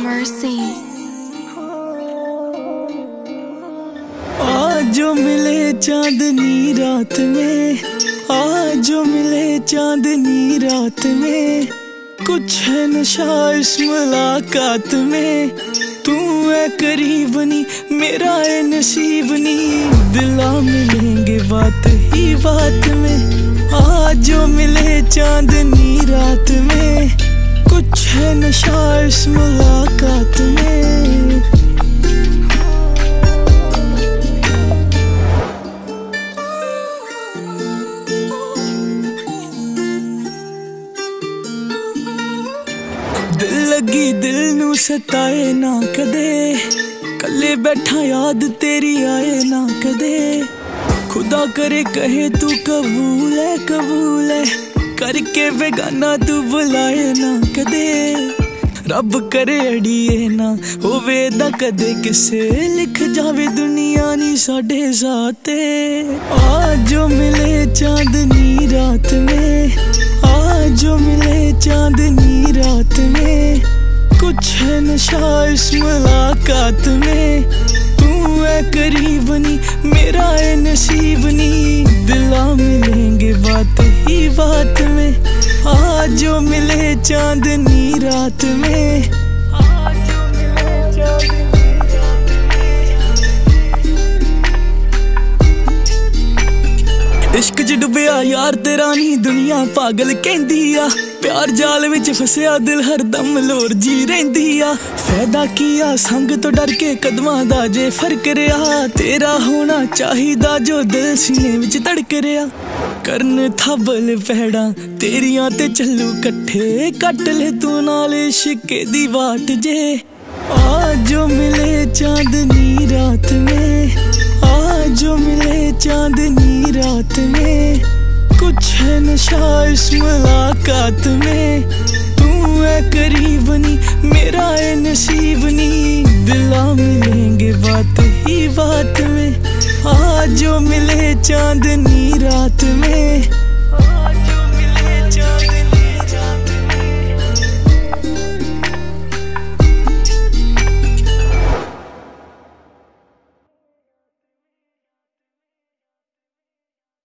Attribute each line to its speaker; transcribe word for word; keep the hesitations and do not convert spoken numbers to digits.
Speaker 1: Mercy।
Speaker 2: आज जो मिले चांदनी रात में, आज जो मिले चांदनी रात में, कुछ है नशा इस मुलाकात में। तू है करीबनी मेरा है नसीबनी, दिला मिलेंगे बात ही बात में। आज जो मिले चांदनी रात में, कुछ है नशा इस मुलाकात में। दिल लगी दिल नू सताए ना कदे, कल्ले बैठा याद तेरी आए ना कदे। खुदा करे कहे तू कबूल है कबूल है, करके बेगाना तू बुलाए ना कदे। रब करे अड़िए ना होवे दा कदे किसे, लिख जावे दुनिया नी साडे साथे। आज जो मिले चांदनी रात में, आज जो मिले चांदनी रात में, कुछ है नशा इस मुलाकात में। तू है करीबनी मेरा है नसीबनी, दिला मिलेंगे बात ही बात में। आज जो मिले चांदनी रात में, आज जो मिले चांदनी रात में। इश्क च डुबिया यार तेरा नी दुनिया पागल कहंदी आ, प्यार जाल विच फसिया दिल हरदम लोर जी रहिंदी आ। फायदा किया संग तो डर के कदमां दा जे फर्क रहा, तेरा होना चाहिदा जो दिल सीने विच धड़क रहा। करन थबल पैड़ा तेरियां ते चलू कट्ठे, कट ले तू नाल इश्के दी वाट जे। आज जो मिले चांदनी रात में, आज जो मिले चांदनी रात में, कुछ है नशा इस मुलाकात में। तू है करीबनी मेरा है नसीबनी, दिला मिलेंगे बात ही बात में। आज जो मिले चांदनी रात में।